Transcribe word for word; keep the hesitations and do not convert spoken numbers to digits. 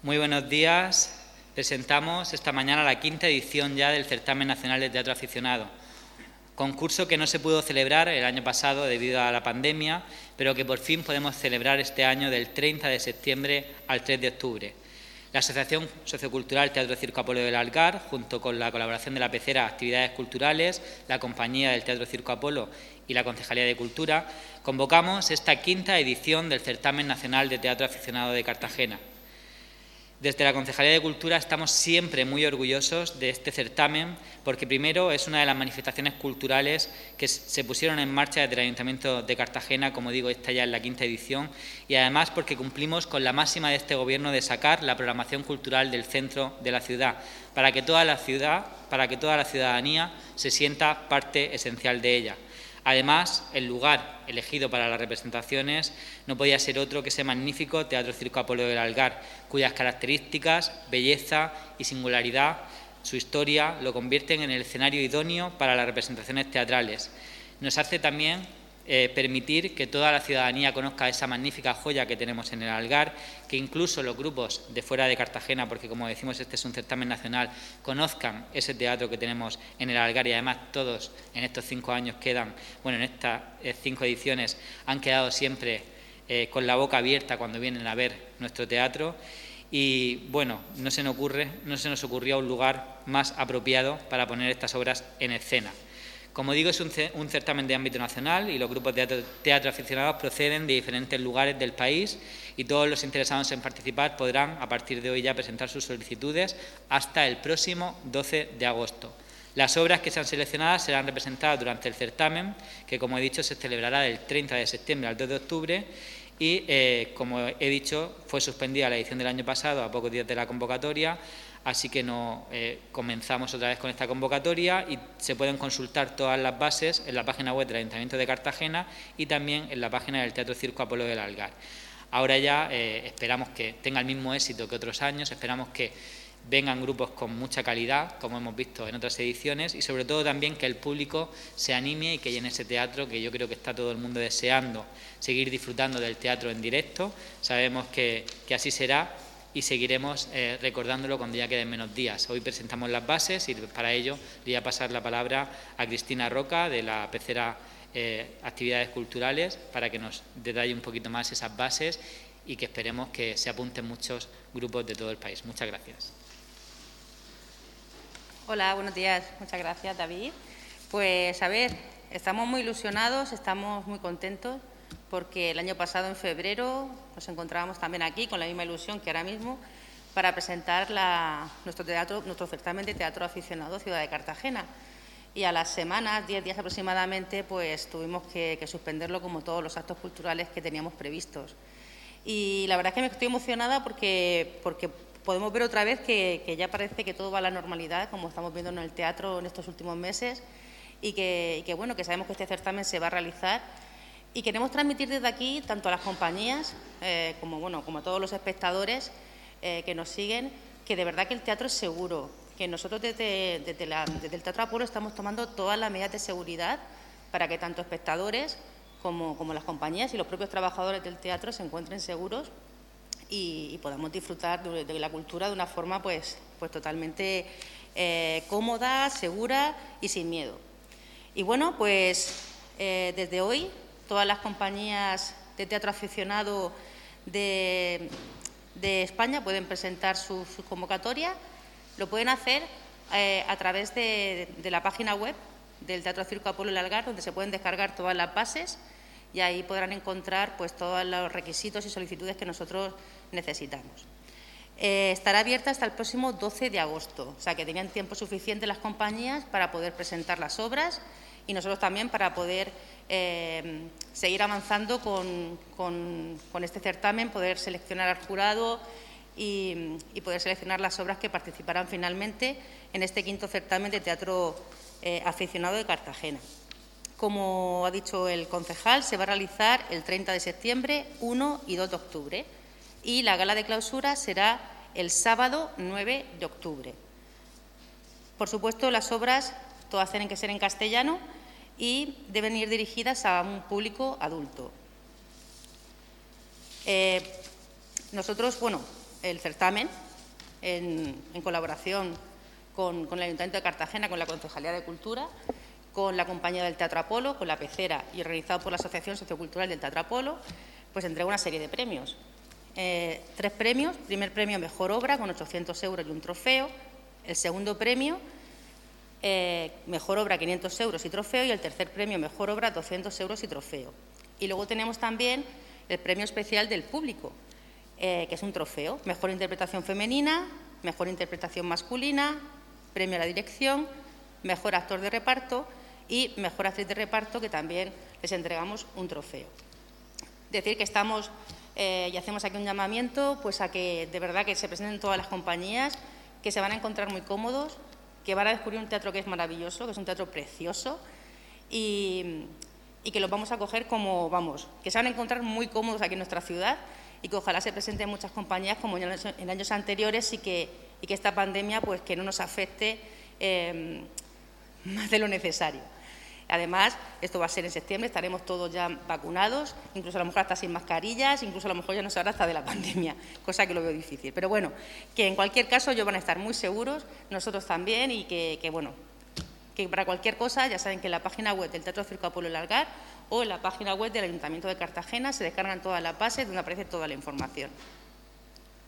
Muy buenos días. Presentamos esta mañana la quinta edición ya del Certamen Nacional de Teatro Aficionado. Concurso que no se pudo celebrar el año pasado debido a la pandemia, pero que por fin podemos celebrar este año del treinta de septiembre al tres de octubre. La Asociación Sociocultural Teatro Circo Apolo del Algar, junto con la colaboración de la Pecera Actividades Culturales, la Compañía del Teatro Circo Apolo y la Concejalía de Cultura, convocamos esta quinta edición del Certamen Nacional de Teatro Aficionado de Cartagena. Desde la Concejalía de Cultura estamos siempre muy orgullosos de este certamen porque, primero, es una de las manifestaciones culturales que se pusieron en marcha desde el Ayuntamiento de Cartagena, como digo, esta ya es la quinta edición, y además porque cumplimos con la máxima de este Gobierno de sacar la programación cultural del centro de la ciudad, para que toda la ciudad, para que toda la ciudadanía se sienta parte esencial de ella. Además, el lugar elegido para las representaciones no podía ser otro que ese magnífico Teatro Circo Apolo del Algar, cuyas características, belleza y singularidad, su historia, lo convierten en el escenario idóneo para las representaciones teatrales. Nos hace también eh, permitir que toda la ciudadanía conozca esa magnífica joya que tenemos en el Algar, que incluso los grupos de fuera de Cartagena, porque como decimos este es un certamen nacional, conozcan ese teatro que tenemos en el Algar, y además todos en estos cinco años quedan, bueno, en estas eh, cinco ediciones han quedado siempre eh, con la boca abierta cuando vienen a ver nuestro teatro. Y bueno, no se nos ocurre, no se nos ocurrió un lugar más apropiado para poner estas obras en escena. Como digo, es un, un certamen de ámbito nacional y los grupos de teatro, teatro aficionados proceden de diferentes lugares del país y todos los interesados en participar podrán, a partir de hoy ya, presentar sus solicitudes hasta el próximo doce de agosto. Las obras que sean seleccionadas serán representadas durante el certamen, que, como he dicho, se celebrará del treinta de septiembre al dos de octubre y, eh, como he dicho, fue suspendida la edición del año pasado a pocos días de la convocatoria. Así que no, eh, comenzamos otra vez con esta convocatoria y se pueden consultar todas las bases en la página web del Ayuntamiento de Cartagena y también en la página del Teatro Circo Apolo del Algar. Ahora ya eh, esperamos que tenga el mismo éxito que otros años, esperamos que vengan grupos con mucha calidad, como hemos visto en otras ediciones, y sobre todo también que el público se anime y que llene ese teatro, que yo creo que está todo el mundo deseando seguir disfrutando del teatro en directo. Sabemos que, que así será. Y seguiremos eh, recordándolo cuando ya queden menos días. Hoy presentamos las bases y para ello le voy a pasar la palabra a Cristina Roca, de la Pecera eh, Actividades Culturales, para que nos detalle un poquito más esas bases y que esperemos que se apunten muchos grupos de todo el país. Muchas gracias. Hola, buenos días. Muchas gracias, David. Pues, a ver, estamos muy ilusionados, estamos muy contentos, porque el año pasado, en febrero, nos encontrábamos también aquí con la misma ilusión que ahora mismo para presentar la, nuestro, teatro, nuestro certamen de teatro aficionado Ciudad de Cartagena. Y a las semanas, diez días aproximadamente, pues tuvimos que, que suspenderlo como todos los actos culturales que teníamos previstos. Y la verdad es que me estoy emocionada porque, porque podemos ver otra vez que, que ya parece que todo va a la normalidad, como estamos viendo en el teatro en estos últimos meses, y que, y que, bueno, que sabemos que este certamen se va a realizar. Y queremos transmitir desde aquí, tanto a las compañías eh, como, bueno, como a todos los espectadores eh, que nos siguen, que de verdad que el teatro es seguro, que nosotros desde, desde, la, desde el Teatro Apolo estamos tomando todas las medidas de seguridad para que tanto espectadores como, como las compañías y los propios trabajadores del teatro se encuentren seguros y, y podamos disfrutar de, de la cultura de una forma pues, pues totalmente eh, cómoda, segura y sin miedo. Y bueno, pues eh, desde hoy todas las compañías de teatro aficionado de, de España pueden presentar su, su convocatoria. Lo pueden hacer eh, a través de, de la página web del Teatro Circo Apolo del Algar, donde se pueden descargar todas las bases y ahí podrán encontrar pues, todos los requisitos y solicitudes que nosotros necesitamos. Eh, estará abierta hasta el próximo doce de agosto, o sea que tengan tiempo suficiente las compañías para poder presentar las obras y nosotros también para poder eh, seguir avanzando con, con, con este certamen, poder seleccionar al jurado y, y poder seleccionar las obras que participarán finalmente en este quinto certamen de teatro eh, aficionado de Cartagena. Como ha dicho el concejal, se va a realizar el treinta de septiembre, uno y dos de octubre y la gala de clausura será el sábado nueve de octubre. Por supuesto, las obras todas tienen que ser en castellano y deben ir dirigidas a un público adulto. Eh, nosotros, bueno, el certamen en, en colaboración con, con el Ayuntamiento de Cartagena, con la Concejalía de Cultura, con la compañía del Teatro Apolo, con la Pecera y organizado por la Asociación Sociocultural del Teatro Apolo, pues entrega una serie de premios. Eh, tres premios. Primer premio, mejor obra, con ochocientos euros y un trofeo. El segundo premio, eh, mejor obra, quinientos euros y trofeo. Y el tercer premio, mejor obra, doscientos euros y trofeo. Y luego tenemos también el premio especial del público, eh, que es un trofeo. Mejor interpretación femenina, mejor interpretación masculina, premio a la dirección, mejor actor de reparto y mejor actriz de reparto, que también les entregamos un trofeo. Decir que estamos eh, y hacemos aquí un llamamiento pues a que de verdad que se presenten todas las compañías, que se van a encontrar muy cómodos, que van a descubrir un teatro que es maravilloso, que es un teatro precioso y, y que los vamos a coger como, vamos, que se van a encontrar muy cómodos aquí en nuestra ciudad y que ojalá se presenten muchas compañías como en, en años anteriores y que, y que esta pandemia pues que no nos afecte eh, más de lo necesario. Además, esto va a ser en septiembre, estaremos todos ya vacunados, incluso a lo mejor hasta sin mascarillas, incluso a lo mejor ya no se habla hasta de la pandemia, cosa que lo veo difícil. Pero bueno, que en cualquier caso ellos van a estar muy seguros, nosotros también, y que, que bueno, que para cualquier cosa ya saben que en la página web del Teatro Circo Apolo El Algar o en la página web del Ayuntamiento de Cartagena se descargan todas las bases donde aparece toda la información.